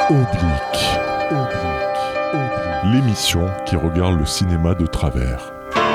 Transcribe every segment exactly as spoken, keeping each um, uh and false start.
Oblique. Oblique. Oblique. L'émission qui regarde le cinéma de travers.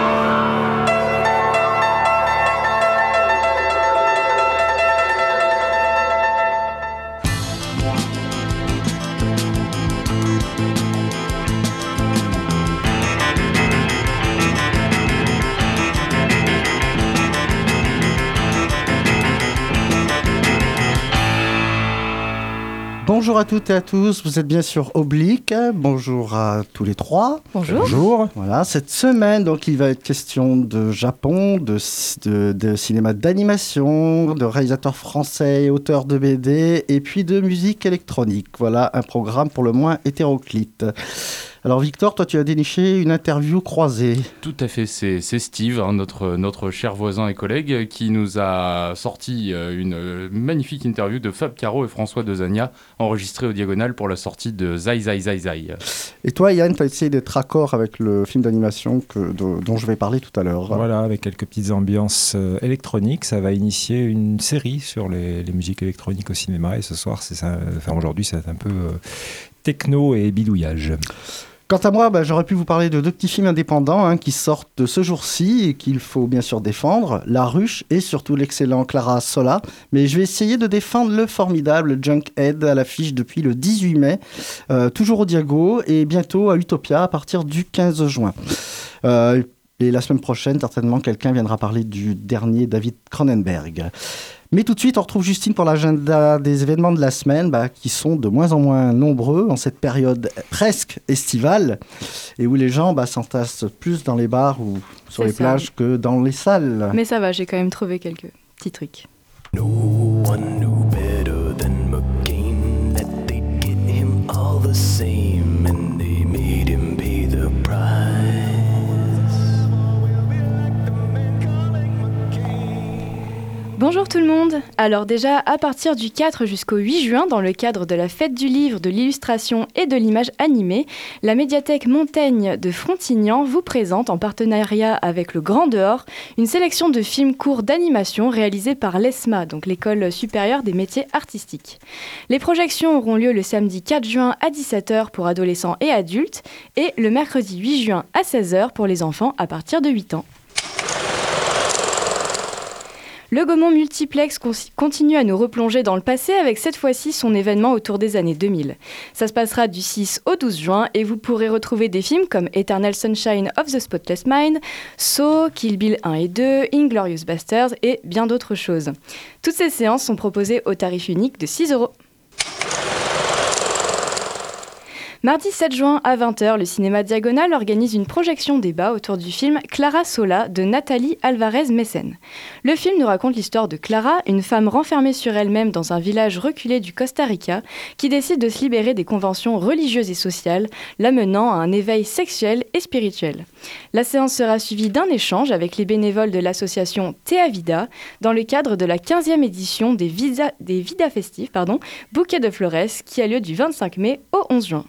Bonjour à toutes et à tous, vous êtes bien sur Oblique. Bonjour à tous les trois. Bonjour. Bonjour. Voilà, cette semaine, donc, il va être question de Japon, de, de, de cinéma d'animation, de réalisateurs français et auteurs de B D, et puis de musique électronique. Voilà un programme pour le moins hétéroclite. Alors Victor, toi tu as déniché une interview croisée. Tout à fait, c'est, c'est Steve, hein, notre, notre cher voisin et collègue, qui nous a sorti euh, une magnifique interview de Fab Caro et François Dezania, enregistrée au Diagonal pour la sortie de Zai Zai Zai Zai. Et toi Yann, tu as essayé d'être raccord avec le film d'animation que, de, dont je vais parler tout à l'heure. Voilà, avec quelques petites ambiances euh, électroniques, ça va initier une série sur les, les musiques électroniques au cinéma, et ce soir, c'est ça, enfin aujourd'hui, c'est un peu euh, techno et bidouillage. Quant à moi, bah, j'aurais pu vous parler de deux petits films indépendants hein, qui sortent ce jour-ci et qu'il faut bien sûr défendre, La Ruche et surtout l'excellent Clara Sola. Mais je vais essayer de défendre le formidable Junkhead à l'affiche depuis le dix-huit mai, euh, toujours au Diago et bientôt à Utopia à partir du quinze juin. Euh, et la semaine prochaine, certainement, quelqu'un viendra parler du dernier David Cronenberg. Mais tout de suite, on retrouve Justine pour l'agenda des événements de la semaine bah, qui sont de moins en moins nombreux en cette période presque estivale et où les gens bah, s'entassent plus dans les bars ou sur C'est les ça. plages que dans les salles. Mais ça va, j'ai quand même trouvé quelques petits trucs. No one knew better than McCain that they'd get him all the same, and they made him pay the price. Bonjour tout le monde. Alors déjà, à partir du quatre jusqu'au huit juin, dans le cadre de la fête du livre, de l'illustration et de l'image animée, la médiathèque Montaigne de Frontignan vous présente, en partenariat avec le Grand Dehors, une sélection de films courts d'animation réalisés par l'E S M A, donc l'École supérieure des métiers artistiques. Les projections auront lieu le samedi quatre juin à dix-sept heures pour adolescents et adultes et le mercredi huit juin à seize heures pour les enfants à partir de huit ans. Le Gaumont Multiplex con- continue à nous replonger dans le passé avec cette fois-ci son événement autour des années deux mille. Ça se passera du six au douze juin et vous pourrez retrouver des films comme Eternal Sunshine of the Spotless Mind, Saw, Kill Bill un et deux, Inglourious Basterds et bien d'autres choses. Toutes ces séances sont proposées au tarif unique de six euros. Mardi sept juin à vingt heures, le cinéma Diagonal organise une projection débat autour du film Clara Sola de Nathalie Alvarez-Messen. Le film nous raconte l'histoire de Clara, une femme renfermée sur elle-même dans un village reculé du Costa Rica, qui décide de se libérer des conventions religieuses et sociales, l'amenant à un éveil sexuel et spirituel. La séance sera suivie d'un échange avec les bénévoles de l'association Thea Vida, dans le cadre de la quinzième édition des, Visa, des Vida Festives, pardon, Bouquet de Flores, qui a lieu du vingt-cinq mai au onze juin.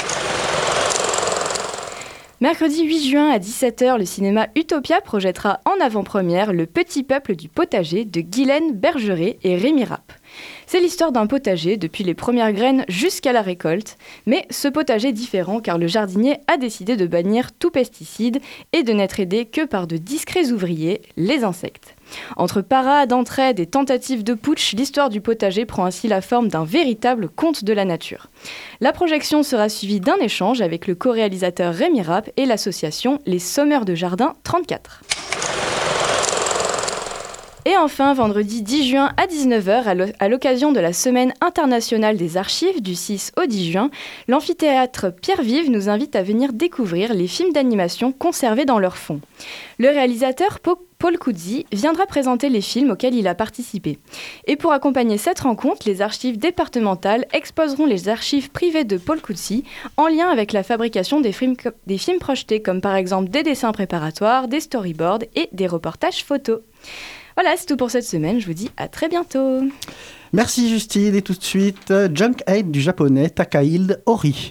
Mercredi huit juin à dix-sept heures, le cinéma Utopia projettera en avant-première Le Petit Peuple du Potager de Guylaine Bergeret et Rémi Rapp. C'est l'histoire d'un potager depuis les premières graines jusqu'à la récolte, mais ce potager est différent car le jardinier a décidé de bannir tout pesticide et de n'être aidé que par de discrets ouvriers, les insectes. Entre parades, entraide et tentatives de putsch, l'histoire du potager prend ainsi la forme d'un véritable conte de la nature. La projection sera suivie d'un échange avec le co-réalisateur Rémi Rapp et l'association Les Sommeurs de Jardin trente-quatre. Et enfin, vendredi dix juin à dix-neuf heures, à l'occasion de la Semaine internationale des archives du six au dix juin, l'amphithéâtre Pierre-Vive nous invite à venir découvrir les films d'animation conservés dans leur fond. Le réalisateur Paul Cuzzi viendra présenter les films auxquels il a participé. Et pour accompagner cette rencontre, les archives départementales exposeront les archives privées de Paul Cuzzi en lien avec la fabrication des films, des films projetés, comme par exemple des dessins préparatoires, des storyboards et des reportages photos. Voilà, c'est tout pour cette semaine. Je vous dis à très bientôt. Merci Justine et tout de suite, Junkhead du japonais Takahide Ori.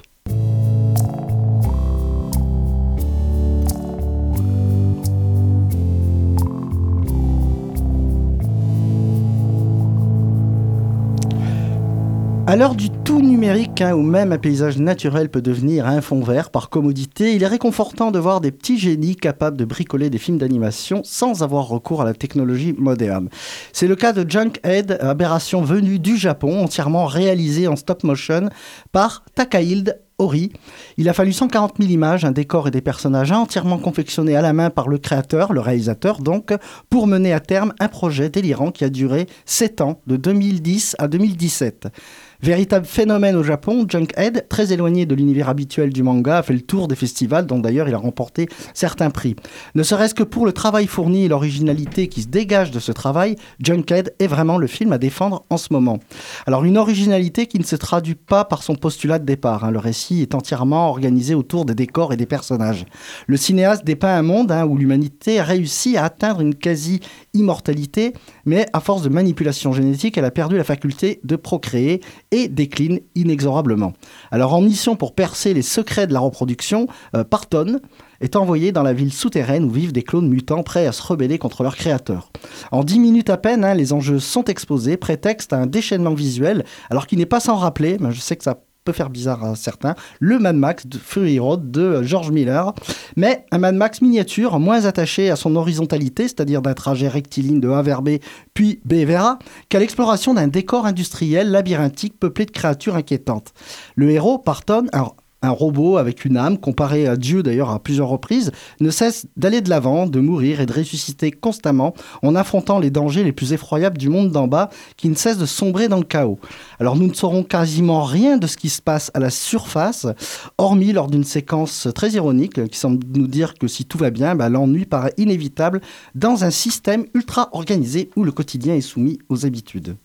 À l'heure du tout numérique, hein, où même un paysage naturel peut devenir un fond vert par commodité, il est réconfortant de voir des petits génies capables de bricoler des films d'animation sans avoir recours à la technologie moderne. C'est le cas de Junkhead, aberration venue du Japon, entièrement réalisée en stop motion par Takahide Ori. Il a fallu cent quarante mille images, un décor et des personnages entièrement confectionnés à la main par le créateur, le réalisateur donc, pour mener à terme un projet délirant qui a duré sept ans, de deux mille dix à deux mille dix-sept. Véritable phénomène au Japon, Junkhead, très éloigné de l'univers habituel du manga, a fait le tour des festivals dont d'ailleurs il a remporté certains prix. Ne serait-ce que pour le travail fourni et l'originalité qui se dégage de ce travail, Junkhead est vraiment le film à défendre en ce moment. Alors une originalité qui ne se traduit pas par son postulat de départ. Hein. Le récit est entièrement organisé autour des décors et des personnages. Le cinéaste dépeint un monde hein, où l'humanité a réussi à atteindre une quasi-immortalité, mais à force de manipulation génétique, elle a perdu la faculté de procréer et décline inexorablement. Alors en mission pour percer les secrets de la reproduction, euh, Parton est envoyé dans la ville souterraine où vivent des clones mutants prêts à se rebeller contre leur créateur. En dix minutes à peine, hein, les enjeux sont exposés, prétexte à un déchaînement visuel, alors qu'il n'est pas sans rappeler, ben je sais que ça peut faire bizarre à certains, le Mad Max de Fury Road de George Miller, mais un Mad Max miniature, moins attaché à son horizontalité, c'est-à-dire d'un trajet rectiligne de A vers B, puis B vers A, qu'à l'exploration d'un décor industriel labyrinthique peuplé de créatures inquiétantes. Le héros, Parton, un Un robot avec une âme, comparé à Dieu d'ailleurs à plusieurs reprises, ne cesse d'aller de l'avant, de mourir et de ressusciter constamment en affrontant les dangers les plus effroyables du monde d'en bas qui ne cesse de sombrer dans le chaos. Alors nous ne saurons quasiment rien de ce qui se passe à la surface, hormis lors d'une séquence très ironique qui semble nous dire que si tout va bien, bah, l'ennui paraît inévitable dans un système ultra organisé où le quotidien est soumis aux habitudes.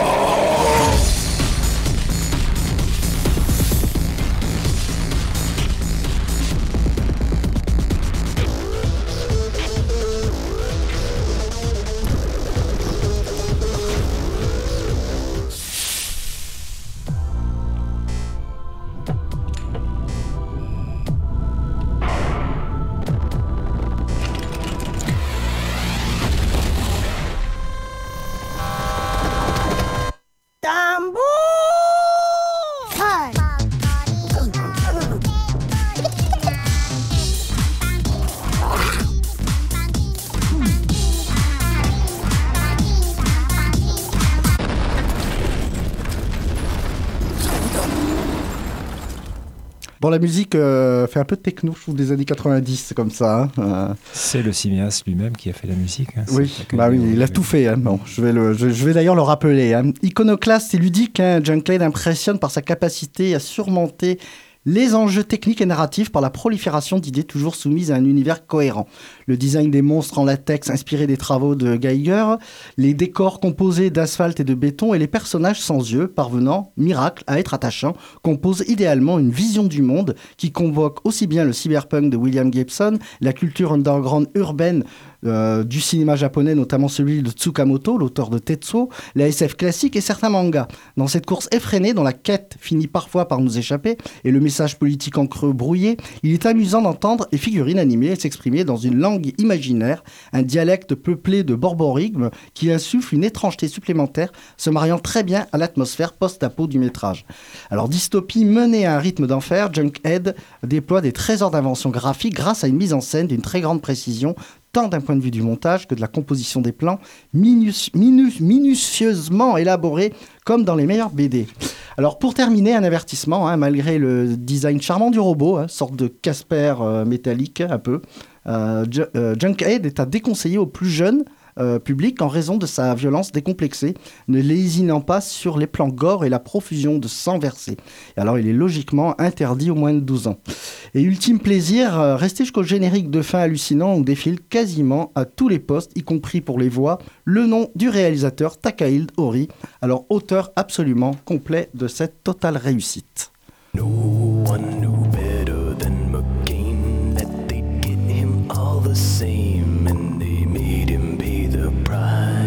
Bon, la musique euh, fait un peu de techno, je trouve, des années quatre-vingt-dix, comme ça. Hein. Euh... C'est le cinéaste lui-même qui a fait la musique. Hein. Oui, bah oui, il a tout fait. Hein. Bon, je vais, le, je, je vais d'ailleurs le rappeler. Hein. Iconoclaste et ludique, hein, Junkhead impressionne par sa capacité à surmonter les enjeux techniques et narratifs par la prolifération d'idées toujours soumises à un univers cohérent. Le design des monstres en latex inspiré des travaux de Geiger, les décors composés d'asphalte et de béton et les personnages sans yeux parvenant, miracle, à être attachants, composent idéalement une vision du monde qui convoque aussi bien le cyberpunk de William Gibson, la culture underground urbaine Euh, du cinéma japonais, notamment celui de Tsukamoto, l'auteur de Tetsuo, la S F classique et certains mangas. Dans cette course effrénée dont la quête finit parfois par nous échapper et le message politique en creux brouillé, il est amusant d'entendre les figurines animées s'exprimer dans une langue imaginaire, un dialecte peuplé de borborigmes qui insuffle une étrangeté supplémentaire, se mariant très bien à l'atmosphère post-apo du métrage. Alors, dystopie menée à un rythme d'enfer, Junkhead déploie des trésors d'invention graphique grâce à une mise en scène d'une très grande précision, tant d'un point de vue du montage que de la composition des plans, minus, minus, minutieusement élaborés comme dans les meilleurs B D. Alors pour terminer, un avertissement, hein, malgré le design charmant du robot, hein, sorte de Casper euh, métallique un peu, euh, J- euh, Junkhead est à déconseiller aux plus jeunes Euh, public en raison de sa violence décomplexée, ne lésinant pas sur les plans gore et la profusion de sang versé. Et alors il est logiquement interdit aux moins de douze ans. Et ultime plaisir, euh, restez jusqu'au générique de fin hallucinant où défile quasiment à tous les postes, y compris pour les voix, le nom du réalisateur Takahide Ori, alors auteur absolument complet de cette totale réussite. No one knew better than McCain that they'd get him all the same, and they made him pay the price.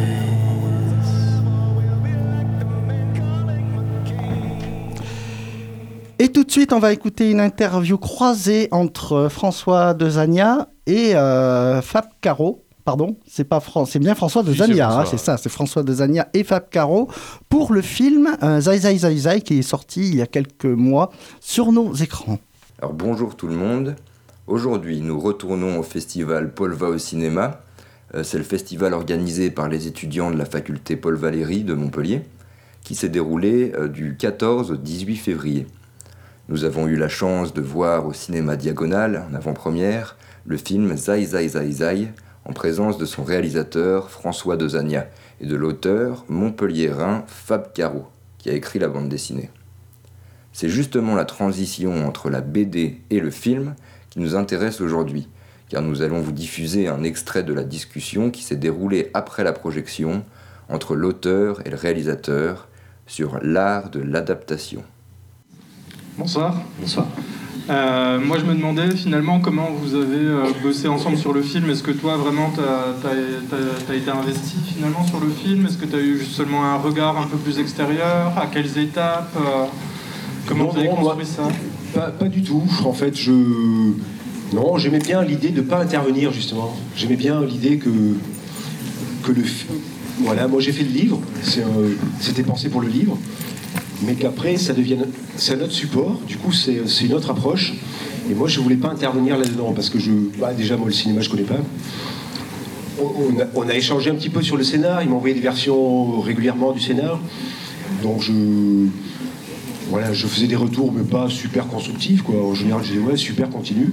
Et tout de suite, on va écouter une interview croisée entre François Dezania et euh, Fab Caro, pardon, c'est pas Fran- c'est bien François de Si, c'est Zania, François, hein, c'est ouais. ça, c'est François de Zania et Fab Caro pour le film euh, Zai Zai Zai Zai qui est sorti il y a quelques mois sur nos écrans. Alors bonjour tout le monde. Aujourd'hui, nous retournons au festival Paul va au cinéma. Euh, c'est le festival organisé par les étudiants de la faculté Paul Valéry de Montpellier qui s'est déroulé euh, du quatorze au dix-huit février. Nous avons eu la chance de voir au cinéma Diagonale, en avant-première, le film Zai Zai Zai Zai, en présence de son réalisateur François de Zania et de l'auteur montpelliérain Fab Caro, qui a écrit la bande dessinée. C'est justement la transition entre la B D et le film qui nous intéresse aujourd'hui, car nous allons vous diffuser un extrait de la discussion qui s'est déroulée après la projection entre l'auteur et le réalisateur sur l'art de l'adaptation. Bonsoir. Bonsoir. Euh, moi, je me demandais finalement comment vous avez euh, bossé ensemble sur le film. Est-ce que toi, vraiment, tu as été investi finalement sur le film? Est-ce que tu as eu seulement un regard un peu plus extérieur? À quelles étapes euh, Comment Non, vous avez non, construit moi, ça pas, pas du tout. En fait, je... Non, j'aimais bien l'idée de ne pas intervenir, justement. J'aimais bien l'idée que, que le... Voilà, moi j'ai fait le livre, c'est, euh, c'était pensé pour le livre, mais qu'après, ça devienne... C'est un autre support, du coup, c'est, c'est une autre approche. Et moi, je voulais pas intervenir là-dedans, parce que je... Bah, déjà, moi, le cinéma, je connais pas. On, on, a, on a échangé un petit peu sur le scénar, il m'a envoyé des versions régulièrement du scénar. Donc, je... Voilà, je faisais des retours, mais pas super constructifs, quoi. En général, je disais, ouais, super, continue.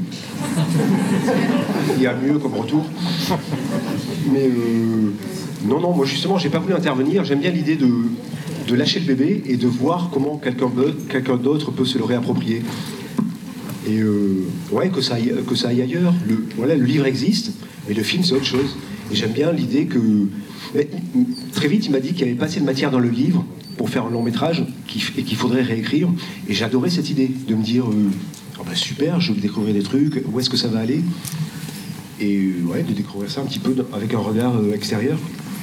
Il y a mieux comme retour. Mais euh, non, non, moi, justement, j'ai pas voulu intervenir. J'aime bien l'idée de, de lâcher le bébé et de voir comment quelqu'un d'autre, quelqu'un d'autre peut se le réapproprier. Et euh, ouais, que ça aille, que ça aille ailleurs. Le, voilà, le livre existe, mais le film, c'est autre chose. Et j'aime bien l'idée que... Mais, très vite, il m'a dit qu'il n'y avait pas assez de matière dans le livre pour faire un long métrage et qu'il faudrait réécrire. Et j'adorais cette idée de me dire euh, oh ben super, je vais découvrir des trucs, où est-ce que ça va aller? Et euh, ouais, de découvrir ça un petit peu avec un regard euh, extérieur.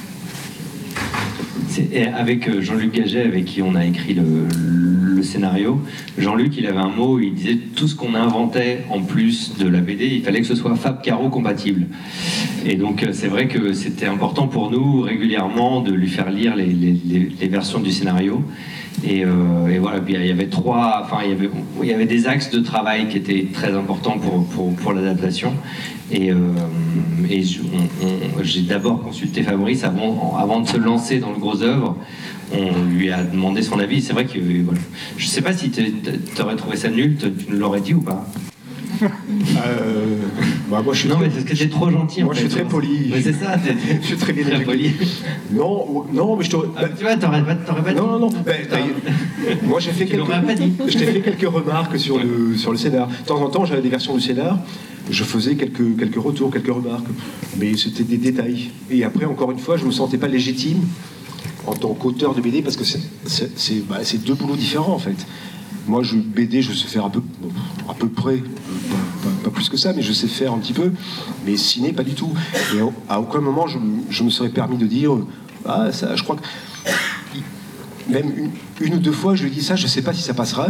C'est avec Jean-Luc Gaget, avec qui on a écrit le, le scénario. Jean-Luc, il avait un mot, il disait tout ce qu'on inventait en plus de la B D, il fallait que ce soit Fab Caro compatible. Et donc c'est vrai que c'était important pour nous régulièrement de lui faire lire les, les, les, les versions du scénario. Et, euh, et voilà, puis il y avait trois, enfin il y avait, il y avait des axes de travail qui étaient très importants pour, pour, pour l'adaptation. Et, euh, et je, on, on, j'ai d'abord consulté Fabrice avant, avant de se lancer dans le gros œuvre. On lui a demandé son avis. C'est vrai que voilà. Je sais pas si tu aurais trouvé ça nul, tu nous l'aurais dit ou pas? Euh, bah moi je suis non très... mais parce que t'es trop gentil. Moi en je fait. suis très poli. Mais c'est ça, t'es, je suis très bien très poli. Non, non, mais je t'aurais. Ah, tu vois, t'aurais pas, t'aurais pas dit. Non, non, non. Ben, moi j'ai fait quelques. Pas dit. Je t'ai fait quelques remarques sur le sur le scénar. De temps en temps, j'avais des versions du scénar. Je faisais quelques quelques retours, quelques remarques, mais c'était des détails. Et après, encore une fois, je me sentais pas légitime en tant qu'auteur de B D parce que c'est c'est, c'est, bah, c'est deux boulots différents en fait. Moi, je B D, je sais faire à peu, à peu près, pas, pas, pas plus que ça, mais je sais faire un petit peu. Mais ciné, pas du tout. Et à aucun moment, je, je me serais permis de dire, ah, ça, je crois que même une, une ou deux fois, je lui ai dit ça, je sais pas si ça passera.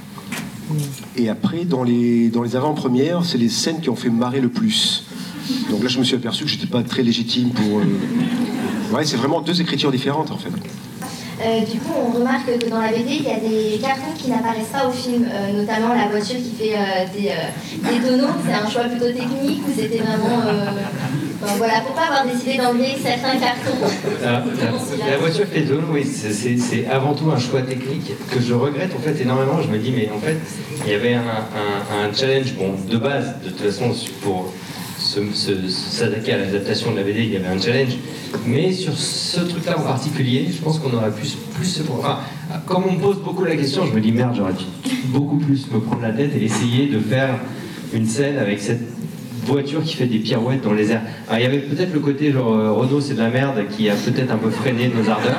Et après, dans les, dans les avant-premières, c'est les scènes qui ont fait marrer le plus. Donc là, je me suis aperçu que j'étais pas très légitime pour. Euh... Ouais, c'est vraiment deux écritures différentes en fait. Euh, du coup, on remarque que dans la B D, il y a des cartons qui n'apparaissent pas au film, euh, notamment la voiture qui fait euh, des, euh, des tonneaux. C'est un choix plutôt technique ou c'était vraiment... Euh... Enfin, voilà, pourquoi avoir décidé d'enlever certains cartons? Alors, la, la voiture fait des tonneaux, oui, c'est, c'est, c'est avant tout un choix technique que je regrette en fait énormément. Je me dis, mais en fait, il y avait un, un, un challenge, bon, de base, de toute façon, pour... Se, se, s'attaquer à l'adaptation de la B D, il y avait un challenge. Mais sur ce truc-là en particulier, je pense qu'on aurait pu plus se... Enfin, comme on me pose beaucoup la question, je me dis merde, j'aurais dû beaucoup plus me prendre la tête et essayer de faire une scène avec cette voiture qui fait des pirouettes dans les airs. Alors, il y avait peut-être le côté genre euh, Renault c'est de la merde qui a peut-être un peu freiné nos ardeurs.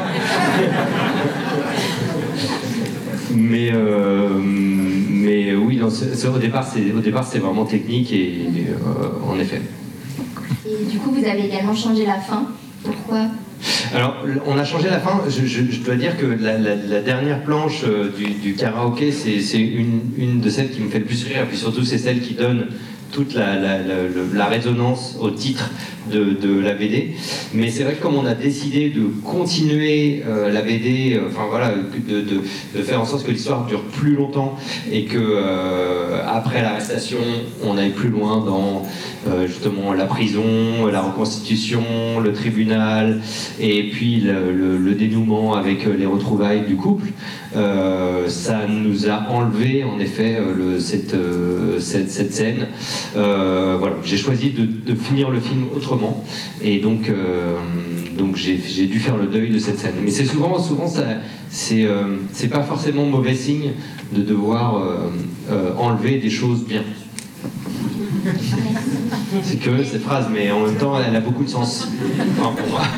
mais euh, mais oui, non, c'est, c'est, au départ c'est au départ c'est vraiment technique et, et euh, en effet. Et du coup vous avez également changé la fin. Pourquoi? Alors, on a changé la fin. Je, je, je dois dire que la, la, la dernière planche euh, du, du karaoké, c'est, c'est une, une de celles qui me fait le plus rire. Et puis surtout, c'est celle qui donne toute la, la, la, la résonance au titre de, de la B D. Mais c'est vrai que comme on a décidé de continuer euh, la B D, enfin euh, voilà, de, de, de faire en sorte que l'histoire dure plus longtemps et que euh, après l'arrestation, on aille plus loin dans euh, justement la prison, la reconstitution, le tribunal, et puis le, le, le dénouement avec les retrouvailles du couple. Euh, ça nous a enlevé en effet euh, le, cette, euh, cette, cette scène. Euh, voilà, j'ai choisi de, de finir le film autrement et donc, euh, donc j'ai, j'ai dû faire le deuil de cette scène. Mais c'est souvent, souvent ça, c'est, euh, c'est pas forcément mauvais signe de devoir euh, euh, enlever des choses bien. C'est que cette phrase, mais en même temps elle a beaucoup de sens. Enfin, pour moi.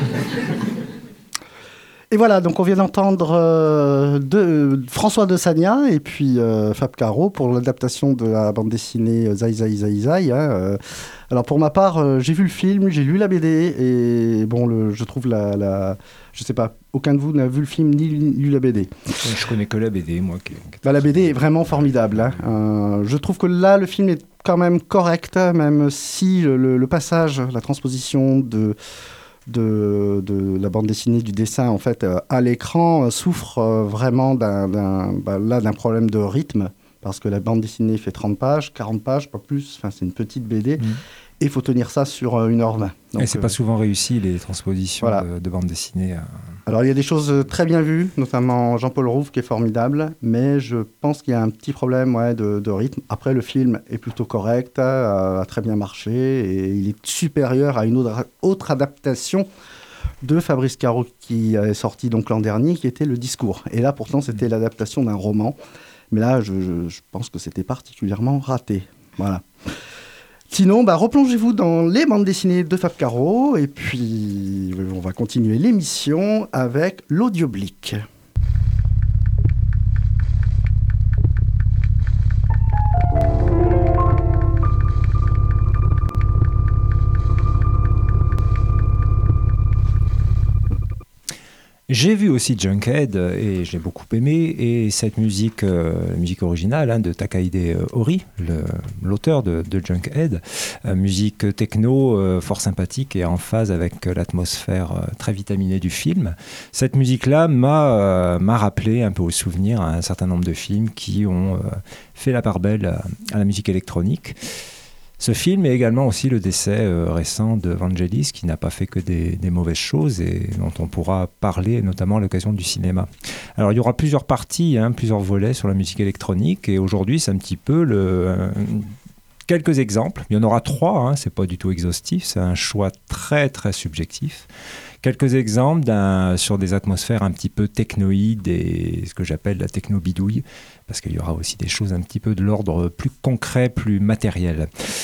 Et voilà, donc on vient d'entendre euh, de, François de Sagna et puis euh, Fab Caro pour l'adaptation de la bande dessinée Zai Zai Zai Zai. Hein, euh. Alors pour ma part, euh, j'ai vu le film, j'ai lu la B D et bon, le, je trouve la, la... Je sais pas, aucun de vous n'a vu le film ni lu la B D. Je connais que la B D, moi. Qui... Bah, la B D est vraiment formidable. Hein. Euh, je trouve que là, le film est quand même correct, même si le, le, le passage, la transposition de... De, de la bande dessinée, du dessin en fait euh, à l'écran euh, souffre euh, vraiment d'un, d'un, bah, là, d'un problème de rythme parce que la bande dessinée fait trente pages, quarante pages, pas plus, enfin, c'est une petite B D. Mmh. Et il faut tenir ça sur euh, une heure vingt. Donc, et c'est euh, pas souvent réussi les transpositions voilà. de, de bande dessinée. À... Alors il y a des choses très bien vues, notamment Jean-Paul Rouve qui est formidable, mais je pense qu'il y a un petit problème ouais, de, de rythme. Après le film est plutôt correct, a, a très bien marché et il est supérieur à une autre, autre adaptation de Fabrice Caro qui est sorti donc l'an dernier, qui était Le Discours. Et là pourtant c'était l'adaptation d'un roman, mais là je, je, je pense que c'était particulièrement raté. Voilà. Sinon, bah, replongez-vous dans les bandes dessinées de Fab Caro et puis on va continuer l'émission avec l'audioblique. J'ai vu aussi Junkhead et j'ai beaucoup aimé. Et cette musique, euh, la musique originale hein, de Takahide Ori, le, l'auteur de, de Junkhead, euh, musique techno euh, fort sympathique et en phase avec l'atmosphère euh, très vitaminée du film. Cette musique-là m'a, euh, m'a rappelé un peu au souvenir un certain nombre de films qui ont euh, fait la part belle à, à la musique électronique. Ce film est également aussi le décès euh, récent de Vangelis, qui n'a pas fait que des, des mauvaises choses et dont on pourra parler notamment à l'occasion du cinéma. Alors il y aura plusieurs parties, hein, plusieurs volets sur la musique électronique et aujourd'hui c'est un petit peu le... Euh, quelques exemples, il y en aura trois, hein, c'est pas du tout exhaustif, c'est un choix très très subjectif. Quelques exemples d'un, sur des atmosphères un petit peu technoïdes et ce que j'appelle la techno-bidouille, parce qu'il y aura aussi des choses un petit peu de l'ordre plus concret, plus matériel.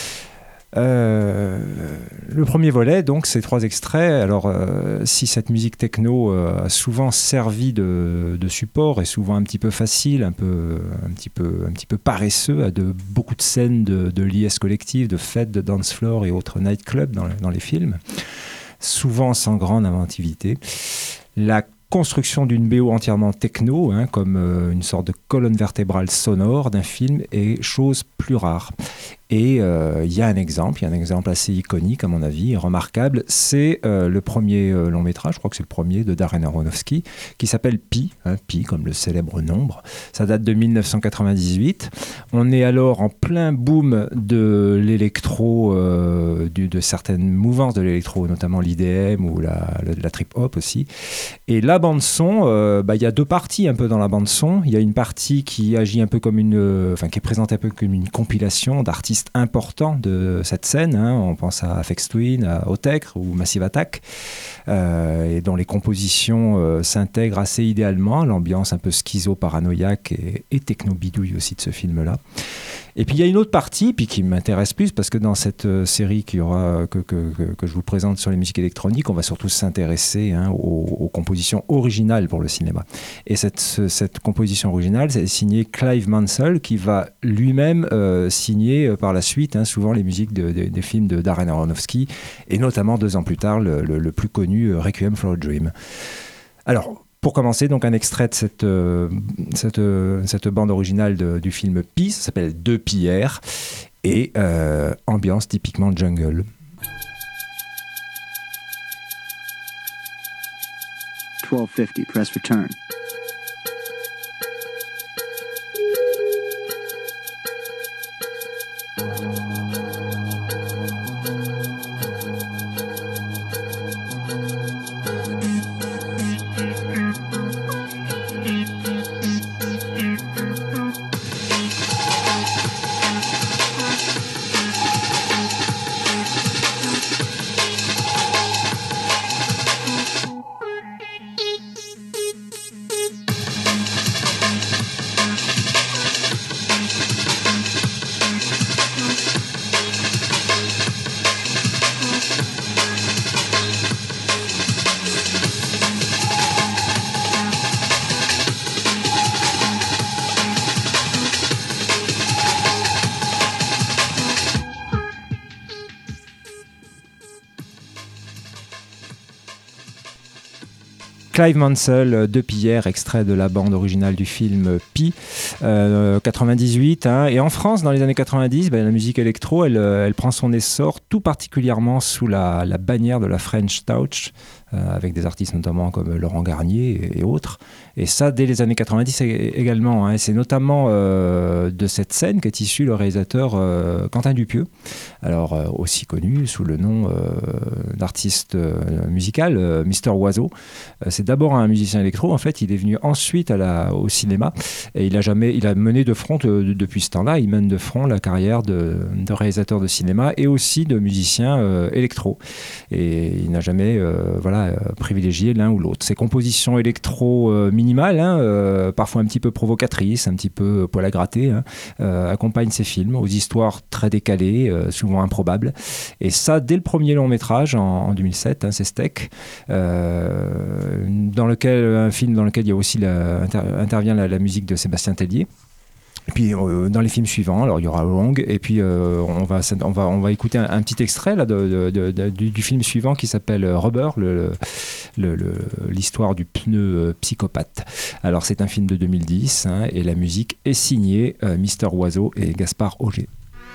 Euh, le premier volet, donc, ces trois extraits. Alors, euh, si cette musique techno euh, a souvent servi de, de support et souvent un petit peu facile, un peu, un petit peu, un petit peu paresseux à de beaucoup de scènes de, de liesses collectives, de fêtes, de dance floor et autres nightclubs dans, dans les films, souvent sans grande inventivité. La construction d'une B O entièrement techno, hein, comme euh, une sorte de colonne vertébrale sonore d'un film, est chose plus rare. Et il euh, y a un exemple, il y a un exemple assez iconique à mon avis, remarquable, c'est euh, le premier euh, long métrage, je crois que c'est le premier de Darren Aronofsky, qui s'appelle Pi, hein, Pi comme le célèbre nombre. Ça date de dix-neuf cent quatre-vingt-dix-huit. On est alors en plein boom de l'électro, euh, du, de certaines mouvances de l'électro, notamment l'I D M ou la, la, la trip-hop aussi. Et la bande-son, euh, bah, y a deux parties un peu dans la bande-son. Il y a une partie qui agit un peu comme une, euh, enfin qui est présentée un peu comme une compilation d'artistes important de cette scène, hein. On pense à Aphex Twin, à Autechre ou Massive Attack, euh, et dont les compositions euh, s'intègrent assez idéalement à l'ambiance un peu schizo-paranoïaque et, et techno-bidouille aussi de ce film-là. Et puis il y a une autre partie puis qui m'intéresse plus parce que dans cette euh, série qui aura, que, que, que, que je vous présente sur les musiques électroniques, on va surtout s'intéresser hein, aux, aux compositions originales pour le cinéma. Et cette, ce, cette composition originale, c'est signée Clive Mansell qui va lui-même euh, signer euh, par la suite hein, souvent les musiques de, de, des films de Darren Aronofsky et notamment deux ans plus tard le, le, le plus connu euh, Requiem for a Dream. Alors pour commencer, donc un extrait de cette, euh, cette, euh, cette bande originale de, du film Pi, ça s'appelle Deux Pierres. et euh, ambiance typiquement jungle. twelve fifty, press return. Clive Mansell de Pierre, extrait de la bande originale du film Pi, euh, quatre-vingt-dix-huit. Hein, et en France, dans les années quatre-vingt-dix, ben, la musique électro, elle, elle prend son essor tout particulièrement sous la, la bannière de la French Touch, euh, avec des artistes notamment comme Laurent Garnier et, et autres. Et ça, dès les années quatre-vingt-dix également. Hein, c'est notamment euh, de cette scène qu'est issu le réalisateur euh, Quentin Dupieux, alors euh, aussi connu sous le nom euh, d'artiste euh, musical, euh, Mister Oiseau. Euh, c'est d'abord un musicien électro, en fait, il est venu ensuite à la, au cinéma et il a, jamais, il a mené de front, euh, depuis ce temps-là, il mène de front la carrière de, de réalisateur de cinéma et aussi de musicien euh, électro. Et il n'a jamais euh, voilà, euh, privilégié l'un ou l'autre. Ses compositions électro euh, minimales, hein, euh, parfois un petit peu provocatrices, un petit peu poil à gratter, hein, euh, accompagnent ses films aux histoires très décalées, euh, souvent improbables. Et ça, dès le premier long métrage, en, en deux mille sept, hein, c'est Steak, euh, dans lequel, un film dans lequel il y a aussi la, inter, intervient la, la musique de Sébastien Tellier. Et puis euh, dans les films suivants, alors il y aura Long, et puis euh, on, va, on, va, on va écouter un, un petit extrait là, de, de, de, du, du film suivant qui s'appelle Rubber, le, le, le, l'histoire du pneu psychopathe. Alors c'est un film de deux mille dix, hein, et la musique est signée euh, Mister Oiseau et Gaspard Auger.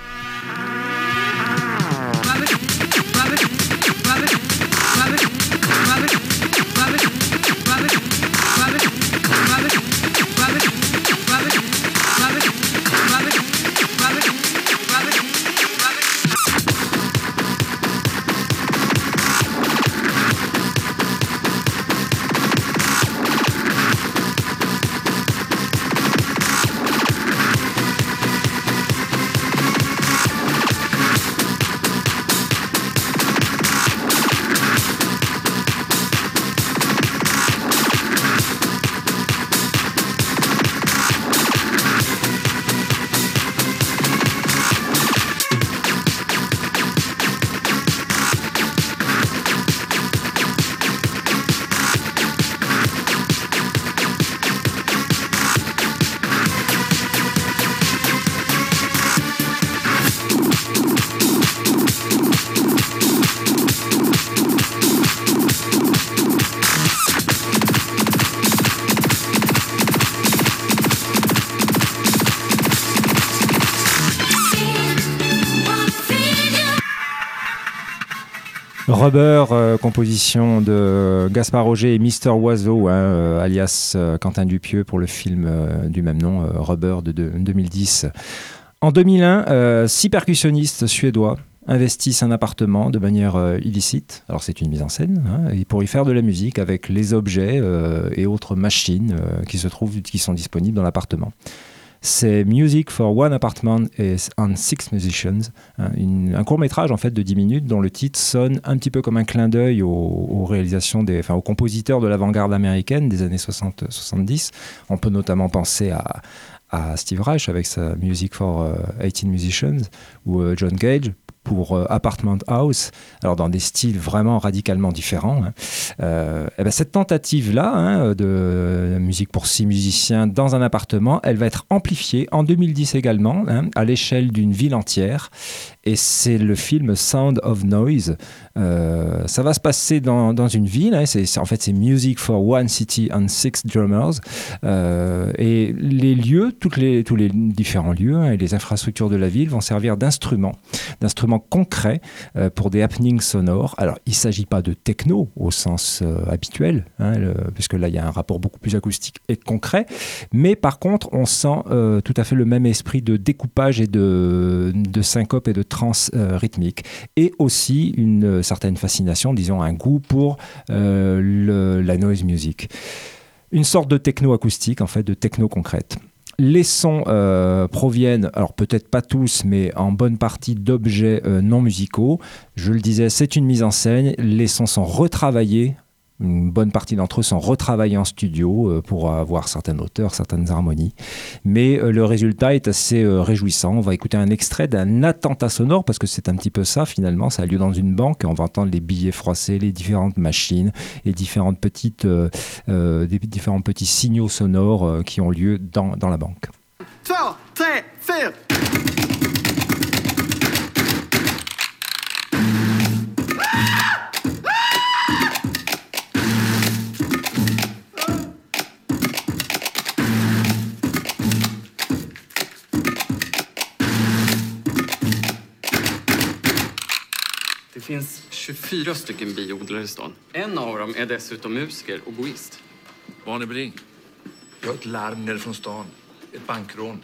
Rubber, euh, composition de Gaspard Auger et Mister Oiseau, hein, euh, alias euh, Quentin Dupieux pour le film euh, du même nom, euh, Rubber de, de deux mille dix. En deux mille un, euh, six percussionnistes suédois investissent un appartement de manière euh, illicite. Alors c'est une mise en scène, hein, et pour y faire de la musique avec les objets euh, et autres machines euh, qui se trouvent, qui sont disponibles dans l'appartement. C'est Music for One Apartment and Six Musicians, hein, une, un court-métrage en fait de dix minutes dont le titre sonne un petit peu comme un clin d'œil aux, aux réalisations des, enfin aux compositeurs de l'avant-garde américaine des années soixante soixante-dix. On peut notamment penser à, à Steve Reich avec sa Music for uh, eighteen Musicians ou uh, John Cage pour euh, Apartment House, alors dans des styles vraiment radicalement différents. Hein. Euh, et ben cette tentative-là, hein, de musique pour six musiciens dans un appartement, elle va être amplifiée en deux mille dix également, hein, à l'échelle d'une ville entière. Et c'est le film Sound of Noise Euh, ça va se passer dans, dans une ville. Hein, c'est, c'est, en fait, c'est Music for One City and Six Drummers. Euh, et les lieux, toutes les, tous les différents lieux hein, et les infrastructures de la ville vont servir d'instruments, d'instruments concrets euh, pour des happenings sonores. Alors, il ne s'agit pas de techno au sens euh, habituel, hein, le, puisque là, il y a un rapport beaucoup plus acoustique et concret. Mais par contre, on sent euh, tout à fait le même esprit de découpage et de, de syncope et de trance euh, rythmique. Et aussi une certaine fascination, disons un goût pour euh, le, la noise music. Une sorte de techno acoustique, en fait, de techno concrète. Les sons euh, proviennent, alors peut-être pas tous, mais en bonne partie d'objets euh, non musicaux. Je le disais, c'est une mise en scène. Les sons sont retravaillés. Une bonne partie d'entre eux sont retravaillés en studio euh, pour avoir certaines hauteurs, certaines harmonies. Mais euh, le résultat est assez euh, réjouissant. On va écouter un extrait d'un attentat sonore, parce que c'est un petit peu ça finalement. Ça a lieu dans une banque. On va entendre les billets froissés, les différentes machines et différentes petites, euh, euh, des différents petits signaux sonores euh, qui ont lieu dans, dans la banque. Två, tre, fyra. Det finns tjugofyra stycken biodlare i stan. En av dem är dessutom musiker och boist. Barnebring. Jag har ett larm nere från stan. Ett bankrån.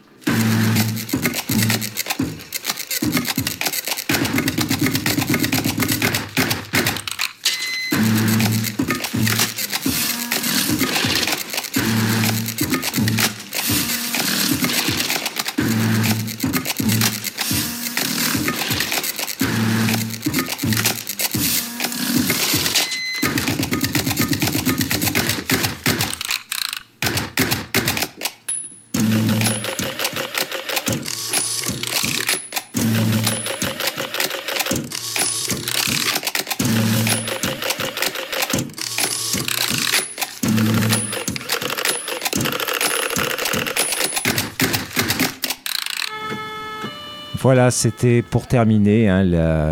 Voilà, c'était pour terminer hein,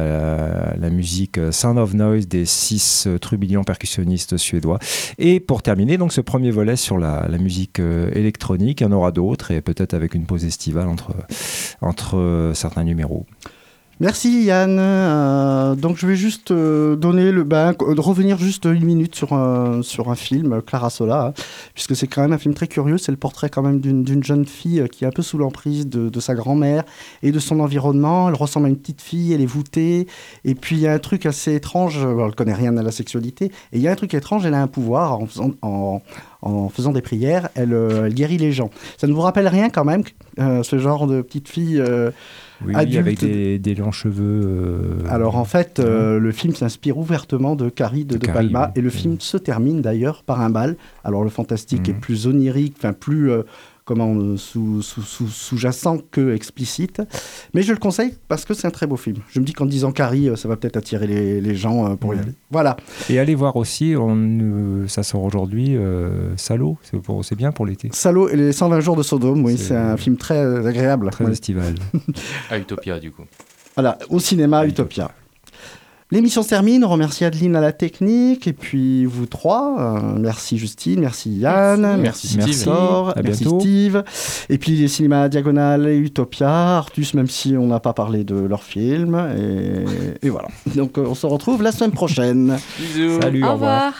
la, la musique Sound of Noise des six euh, trublions percussionnistes suédois. Et pour terminer, donc ce premier volet sur la, la musique euh, électronique, il y en aura d'autres et peut-être avec une pause estivale entre, entre euh, certains numéros. Merci Yann. Euh, donc je vais juste euh, donner le ben, revenir juste une minute sur un, sur un film, Clara Sola, hein, puisque c'est quand même un film très curieux. C'est le portrait quand même d'une, d'une jeune fille qui est un peu sous l'emprise de, de sa grand-mère et de son environnement. Elle ressemble à une petite fille, elle est voûtée. Et puis il y a un truc assez étrange, elle ne connaît rien à la sexualité, et il y a un truc étrange, elle a un pouvoir en faisant, en, en faisant des prières, elle, euh, elle guérit les gens. Ça ne vous rappelle rien quand même, euh, ce genre de petite fille euh, Oui, adulte. Avec des, des longs cheveux. Euh... Alors en fait, euh, le film s'inspire ouvertement de Carrie de, de, de Carrie, Palma, oui. Et le film oui. se termine d'ailleurs par un bal. Alors le fantastique mmh. est plus onirique, enfin plus euh, comment sous, sous, sous, sous-jacent que explicite. Mais je le conseille parce que c'est un très beau film. Je me dis qu'en disant Carrie, ça va peut-être attirer les, les gens pour mmh. y aller. Voilà. Et allez voir aussi, on, euh, ça sort aujourd'hui, euh, Salo, c'est, pour, c'est bien pour l'été. Salo et les cent vingt jours de Sodome, oui, c'est, c'est un film très agréable. Très ouais. estival. À Utopia, du coup. Voilà, au cinéma à Utopia. L'émission se termine, on remercie Adeline à la technique, et puis vous trois, euh, merci Justine, merci Yann, merci, merci Steve, merci, merci Steve, et puis les cinémas Diagonale et Utopia, Artus, même si on n'a pas parlé de leur film, et, et voilà. Donc euh, on se retrouve la semaine prochaine. Bisous. Salut, au, au revoir.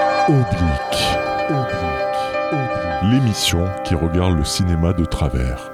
Oblique. Oblique. Oblique. L'émission qui regarde le cinéma de travers.